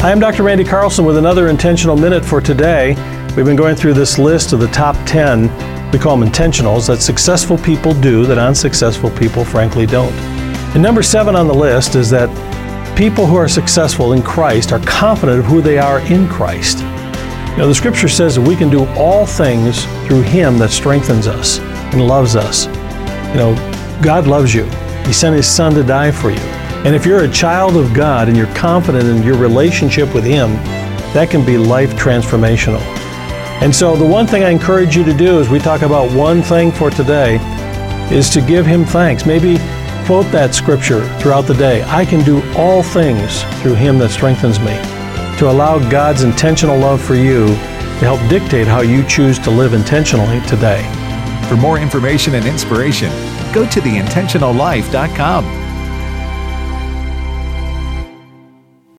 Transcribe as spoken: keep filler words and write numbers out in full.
Hi, I'm Doctor Randy Carlson with another Intentional Minute for today. We've been going through this list of the top ten, we call them intentionals, that successful people do that unsuccessful people frankly don't. And number seven on the list is that people who are successful in Christ are confident of who they are in Christ. You know, the scripture says that we can do all things through Him that strengthens us and loves us. You know, God loves you. He sent His Son to die for you. And if you're a child of God and you're confident in your relationship with Him, that can be life transformational. And so the one thing I encourage you to do as we talk about one thing for today is to give Him thanks. Maybe quote that scripture throughout the day. I can do all things through Him that strengthens me. To allow God's intentional love for you to help dictate how you choose to live intentionally today. For more information and inspiration, go to the intentional life dot com.